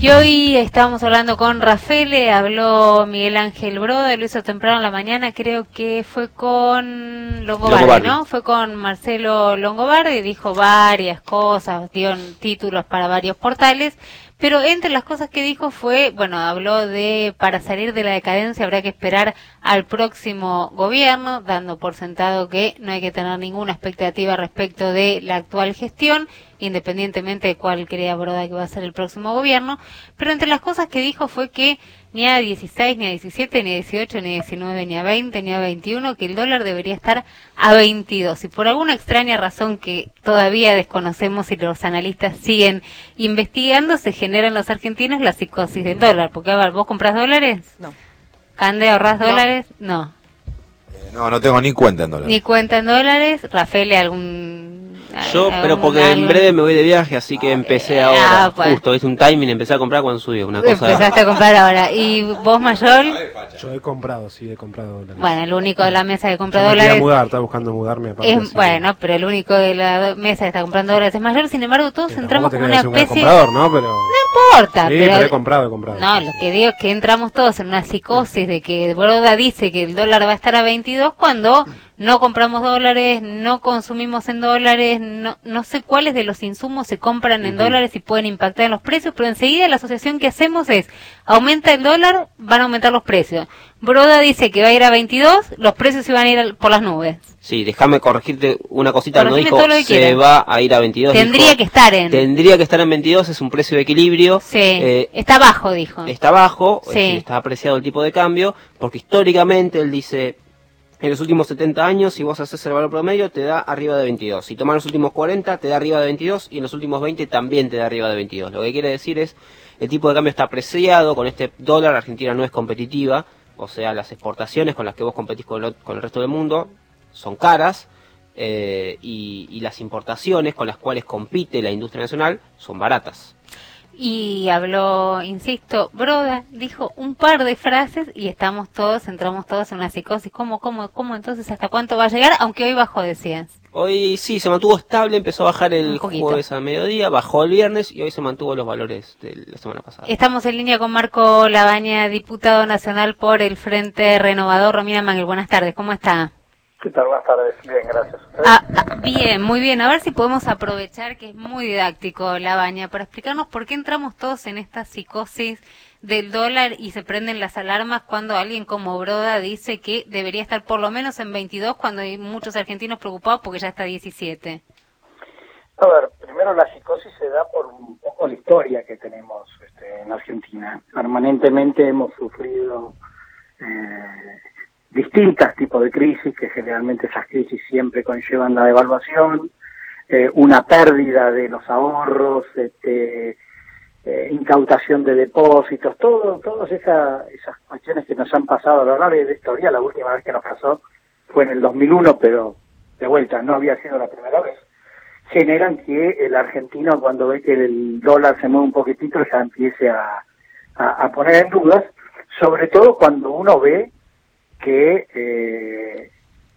Y hoy estábamos hablando con Rafael, habló Miguel Ángel Broda, lo hizo temprano en la mañana, creo que fue con Longobardi, ¿no? Fue con Marcelo Longobardi, dijo varias cosas, dio títulos para varios portales, pero entre las cosas que dijo fue, bueno, habló de para salir de la decadencia habrá que esperar al próximo gobierno, dando por sentado que no hay que tener ninguna expectativa respecto de la actual gestión, independientemente de cuál crea Broda que va a ser el próximo gobierno, pero entre las cosas que dijo fue que ni a 16, ni a 17, ni a 18, ni a 19, ni a 20, ni a 21, que el dólar debería estar a 22. Y por alguna extraña razón que todavía desconocemos y los analistas siguen investigando, se genera en los argentinos la psicosis del dólar. Porque, a ver, ¿vos compras dólares? No. ¿Cande, ahorrás dólares? No. No tengo ni cuenta en dólares. Ni cuenta en dólares. Rafael, Yo, pero porque en breve me voy de viaje, así que empecé ahora, justo, es un timing, empecé a comprar cuando subió, una cosa... Empezaste a comprar ahora. ¿Y vos, Mayol? Yo he comprado dólares. Bueno, el único de la mesa que compra yo dólares... Me mudar, estaba buscando mudarme. Bueno, pero el único de la mesa que está comprando dólares es Mayol, sin embargo todos entramos como una especie... comprador, ¿no? Pero... No importa, sí, pero he comprado. No, lo que digo es que entramos todos en una psicosis de que Broda dice que el dólar va a estar a 22 cuando... No compramos dólares, no consumimos en dólares, no sé cuáles de los insumos se compran en dólares y pueden impactar en los precios, pero enseguida la asociación que hacemos es, aumenta el dólar, van a aumentar los precios. Broda dice que va a ir a 22, los precios iban a ir por las nubes. Sí, déjame corregirte una cosita, no dijo se va a ir a 22. Tendría que estar en 22, es un precio de equilibrio. Sí, está bajo, dijo. Está bajo, sí. Está apreciado el tipo de cambio, porque históricamente él dice... En los últimos 70 años, si vos haces el valor promedio, te da arriba de 22. Si tomás los últimos 40, te da arriba de 22. Y en los últimos 20 también te da arriba de 22. Lo que quiere decir es, el tipo de cambio está apreciado. Con este dólar, Argentina no es competitiva. O sea, las exportaciones con las que vos competís con el resto del mundo son caras. Y las importaciones con las cuales compite la industria nacional son baratas. Y habló, insisto, Broda dijo un par de frases y entramos todos en una psicosis. ¿Cómo entonces hasta cuánto va a llegar? Aunque hoy bajó, decías. Hoy sí, se mantuvo estable, empezó a bajar el jueves a mediodía, bajó el viernes y hoy se mantuvo los valores de la semana pasada. Estamos en línea con Marco Labaña, diputado nacional por el Frente Renovador. Romina Mangel, buenas tardes, ¿cómo está? ¿Qué tal? Buenas tardes. Bien, gracias. Bien, muy bien. A ver si podemos aprovechar que es muy didáctico Labaña para explicarnos por qué entramos todos en esta psicosis del dólar y se prenden las alarmas cuando alguien como Broda dice que debería estar por lo menos en 22 cuando hay muchos argentinos preocupados porque ya está 17. A ver, primero la psicosis se da por un poco la historia que tenemos en Argentina. Permanentemente hemos sufrido distintos tipos de crisis, que generalmente esas crisis siempre conllevan la devaluación, una pérdida de los ahorros, incautación de depósitos, todas esas cuestiones que nos han pasado a lo largo de la historia. La última vez que nos pasó fue en el 2001, pero de vuelta no había sido la primera vez. Generan que el argentino, cuando ve que el dólar se mueve un poquitito, ya empiece a poner en dudas, sobre todo cuando uno ve que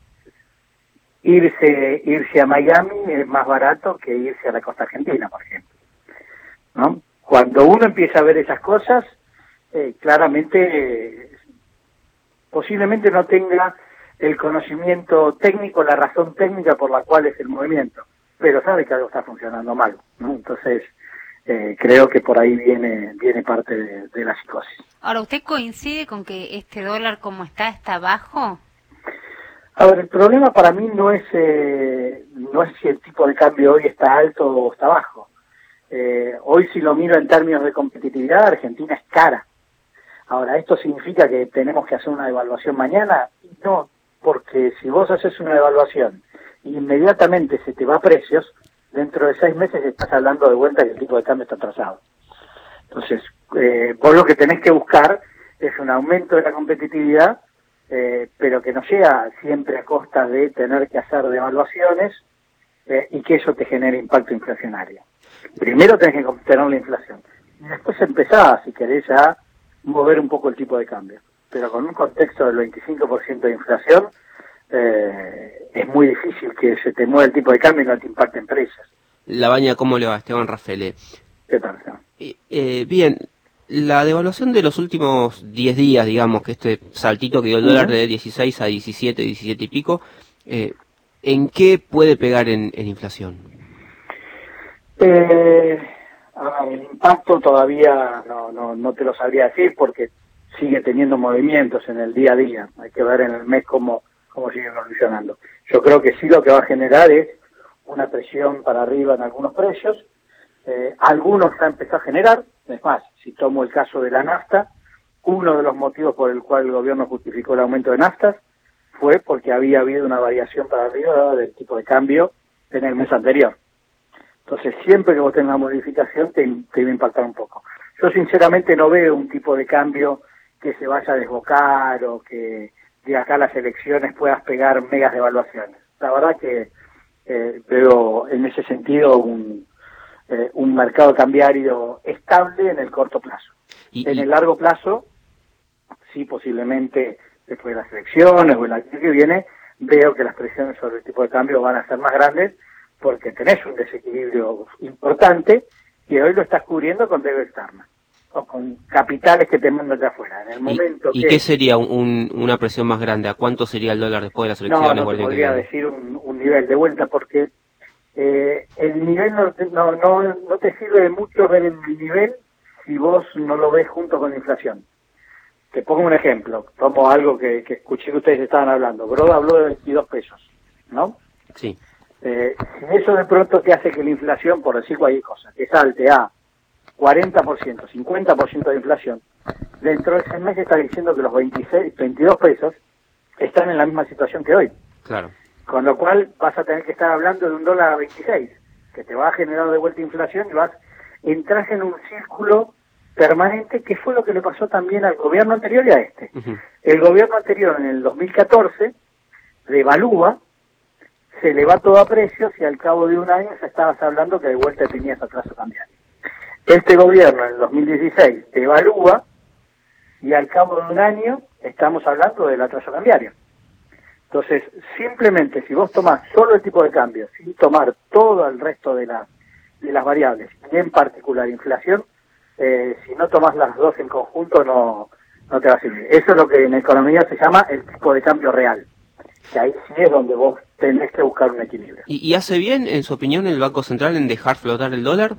irse a Miami es más barato que irse a la costa argentina, por ejemplo, ¿no? Cuando uno empieza a ver esas cosas, claramente posiblemente no tenga el conocimiento técnico, la razón técnica por la cual es el movimiento, pero sabe que algo está funcionando mal, ¿no? Entonces creo que por ahí viene parte de la psicosis. Ahora, ¿usted coincide con que este dólar como está bajo? A ver, el problema para mí no es si el tipo de cambio hoy está alto o está bajo. Hoy, si lo miro en términos de competitividad, Argentina es cara. Ahora, ¿esto significa que tenemos que hacer una devaluación mañana? No, porque si vos haces una devaluación y inmediatamente se te va a precios, dentro de 6 meses estás hablando de vuelta que el tipo de cambio está atrasado. Entonces, vos lo que tenés que buscar es un aumento de la competitividad, pero que no sea siempre a costa de tener que hacer devaluaciones y que eso te genere impacto inflacionario. Primero tenés que contener la inflación y después empezás, si querés, a mover un poco el tipo de cambio. Pero con un contexto del 25% de inflación, es muy difícil que se te mueva el tipo de cambio y no te impacte en precios. Labaña, ¿cómo le va? Esteban Rafael. ¿Qué tal? Bien, La devaluación de los últimos 10 días, digamos, que este saltito que dio el dólar de 16 a 17, 17 y pico, ¿en qué puede pegar en inflación? El impacto todavía no te lo sabría decir porque sigue teniendo movimientos en el día a día. Hay que ver en el mes cómo sigue evolucionando. Yo creo que sí lo que va a generar es una presión para arriba en algunos precios. Algunos ya empezó a generar. Es más, si tomo el caso de la nafta, uno de los motivos por el cual el gobierno justificó el aumento de naftas fue porque había habido una variación para arriba del tipo de cambio en el mes anterior. Entonces, siempre que vos tengas una modificación, te va a impactar un poco. Yo sinceramente no veo un tipo de cambio que se vaya a desbocar o que de acá a las elecciones puedas pegar megas devaluaciones. La verdad que veo en ese sentido un mercado cambiario estable en el corto plazo. En el largo plazo, sí, posiblemente después de las elecciones o el año que viene, veo que las presiones sobre el tipo de cambio van a ser más grandes porque tenés un desequilibrio importante y hoy lo estás cubriendo con deuda externa o con capitales que te mandan de afuera. En el momento ¿Y qué sería una presión más grande? ¿A cuánto sería el dólar después de las elecciones? No te podría decir un nivel de vuelta porque el nivel no te sirve de mucho ver el nivel si vos no lo ves junto con la inflación. Te pongo un ejemplo, tomo algo que escuché que ustedes estaban hablando. Broda habló de 22 pesos, ¿no? Sí. Si eso de pronto te hace que la inflación, por decir cualquier cosa, que salte a 40%, 50% de inflación, dentro de ese mes está diciendo que los 22 pesos están en la misma situación que hoy. Claro. Con lo cual vas a tener que estar hablando de un dólar a 26, que te va a generar de vuelta inflación y entras en un círculo permanente, que fue lo que le pasó también al gobierno anterior y a este. Uh-huh. El gobierno anterior, en el 2014, devalúa, se le va todo a precios y al cabo de un año ya estabas hablando que de vuelta tenías atraso cambiario. Este gobierno, en el 2016, devalúa y al cabo de un año estamos hablando del atraso cambiario. Entonces, simplemente si vos tomás solo el tipo de cambio, sin tomar todo el resto de las variables, y en particular inflación, si no tomás las dos en conjunto no te va a servir. Eso es lo que en economía se llama el tipo de cambio real, que ahí sí es donde vos tenés que buscar un equilibrio. ¿Y hace bien, en su opinión, el Banco Central en dejar flotar el dólar?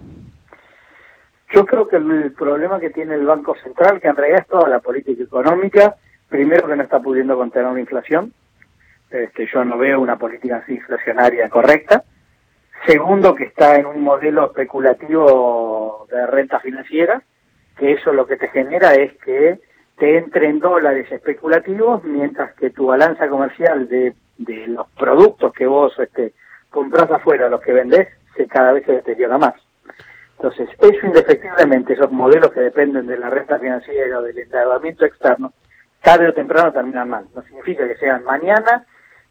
Yo creo que el problema que tiene el Banco Central, que en realidad es toda la política económica, primero que no está pudiendo contener una inflación, yo no veo una política así inflacionaria correcta. Segundo, que está en un modelo especulativo de renta financiera, que eso lo que te genera es que te entren dólares especulativos, mientras que tu balanza comercial de los productos que vos comprás afuera, los que vendés, cada vez se deteriora más. Entonces, eso indefectiblemente, esos modelos que dependen de la renta financiera o del endeudamiento externo, tarde o temprano terminan mal. No significa que sean mañana,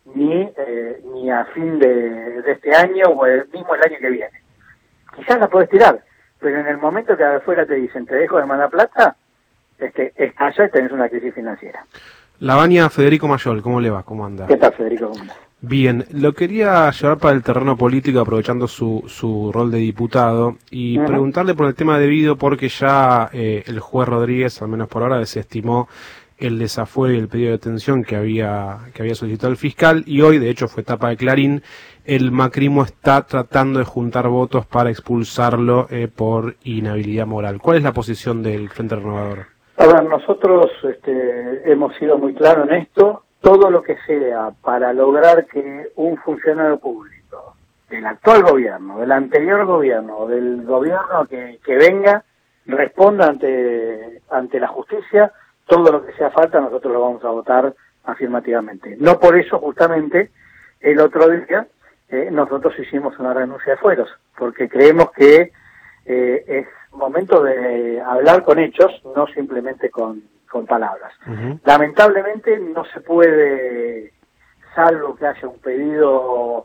ni a fin de este año o mismo el año que viene. Quizás la podés tirar, pero en el momento que afuera te dicen te dejo de mandar plata, allá tenés una crisis financiera. Lavagna, Federico Mayol, ¿cómo le va? ¿Cómo anda? ¿Qué tal, Federico? ¿Cómo anda? Bien, lo quería llevar para el terreno político aprovechando su rol de diputado y preguntarle por el tema debido porque ya el juez Rodríguez, al menos por ahora, desestimó el desafuero y el pedido de detención que había solicitado el fiscal y hoy, de hecho, fue tapa de Clarín, el macrismo está tratando de juntar votos para expulsarlo por inhabilidad moral. ¿Cuál es la posición del Frente Renovador? A ver, nosotros hemos sido muy claros en esto. Todo lo que sea para lograr que un funcionario público del actual gobierno, del anterior gobierno, del gobierno que venga, responda ante la justicia, todo lo que sea falta, nosotros lo vamos a votar afirmativamente. No por eso, justamente, el otro día nosotros hicimos una renuncia de fueros, porque creemos que es momento de hablar con hechos, no simplemente con palabras. Uh-huh. Lamentablemente no se puede, salvo que haya un pedido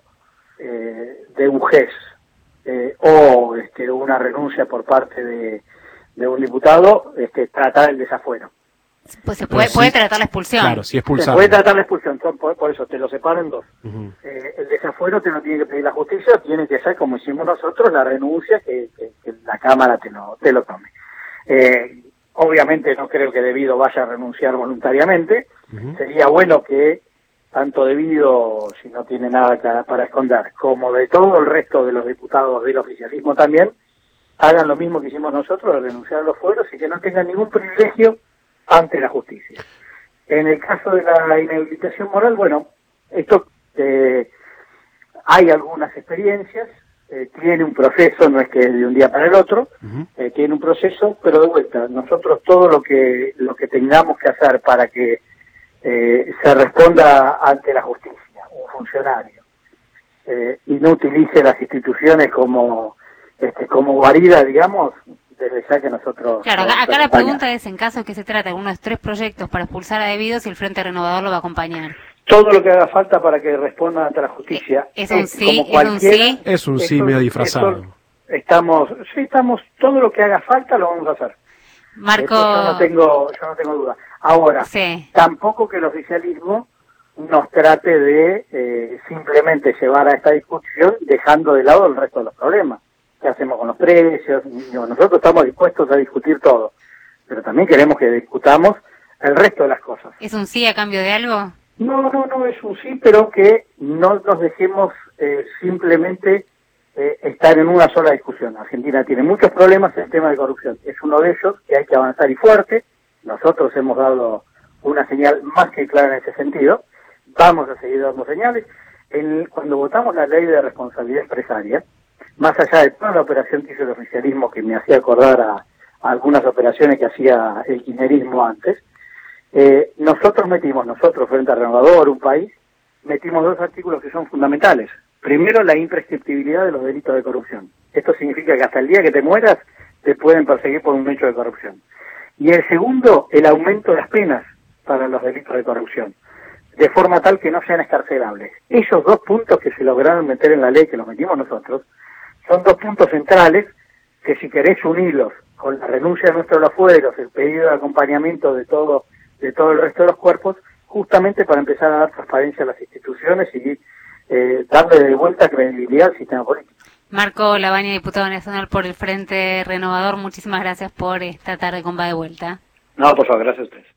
de un juez o una renuncia por parte de un diputado, tratar el desafuero. Pues se puede tratar la expulsión. Claro, si expulsado. Se puede tratar la expulsión, por eso te lo separo en dos. Uh-huh. El desafuero te lo tiene que pedir la justicia, tiene que ser, como hicimos nosotros, la renuncia que la Cámara te lo tome. Obviamente no creo que Devido vaya a renunciar voluntariamente. Sería bueno que tanto Devido, si no tiene nada para esconder, como de todo el resto de los diputados del oficialismo también, hagan lo mismo que hicimos nosotros, renunciar a los fueros y que no tengan ningún privilegio ante la justicia. En el caso de la inhabilitación moral, bueno, esto hay algunas experiencias, tiene un proceso, no es que de un día para el otro, tiene un proceso, pero de vuelta, nosotros todo lo que tengamos que hacer para que se responda ante la justicia, un funcionario, y no utilice las instituciones como guarida, digamos, desde ya que nosotros... Claro, acá la pregunta es, en caso de que se trate de unos 3 proyectos para expulsar a Devido, si el Frente Renovador lo va a acompañar. Todo lo que haga falta para que responda ante la justicia. Es un sí. Es un sí medio disfrazado. Estamos, todo lo que haga falta lo vamos a hacer. Marco... Yo no tengo duda. Ahora, tampoco que el oficialismo nos trate de simplemente llevar a esta discusión dejando de lado el resto de los problemas. ¿Qué hacemos con los precios? Nosotros estamos dispuestos a discutir todo, pero también queremos que discutamos el resto de las cosas. ¿Es un sí a cambio de algo? No, es un sí, pero que no nos dejemos simplemente estar en una sola discusión. Argentina tiene muchos problemas en el tema de corrupción. Es uno de ellos que hay que avanzar y fuerte. Nosotros hemos dado una señal más que clara en ese sentido. Vamos a seguir dando señales. Cuando votamos la ley de responsabilidad empresaria, más allá de toda la operación que hizo el oficialismo, que me hacía acordar a algunas operaciones que hacía el kirchnerismo antes, nosotros, Frente a Renovador, un país, metimos 2 artículos que son fundamentales. Primero, la imprescriptibilidad de los delitos de corrupción. Esto significa que hasta el día que te mueras te pueden perseguir por un hecho de corrupción. Y el segundo, el aumento de las penas para los delitos de corrupción, de forma tal que no sean excarcelables. Esos 2 puntos que se lograron meter en la ley, que los metimos nosotros, son 2 puntos centrales que, si querés unirlos con la renuncia de nuestros afueros, el pedido de acompañamiento de todo el resto de los cuerpos, justamente para empezar a dar transparencia a las instituciones y darle de vuelta credibilidad al sistema político. Marco Lavagna, diputado nacional por el Frente Renovador, muchísimas gracias por esta tarde con Va de Vuelta. No, por favor, gracias a ustedes.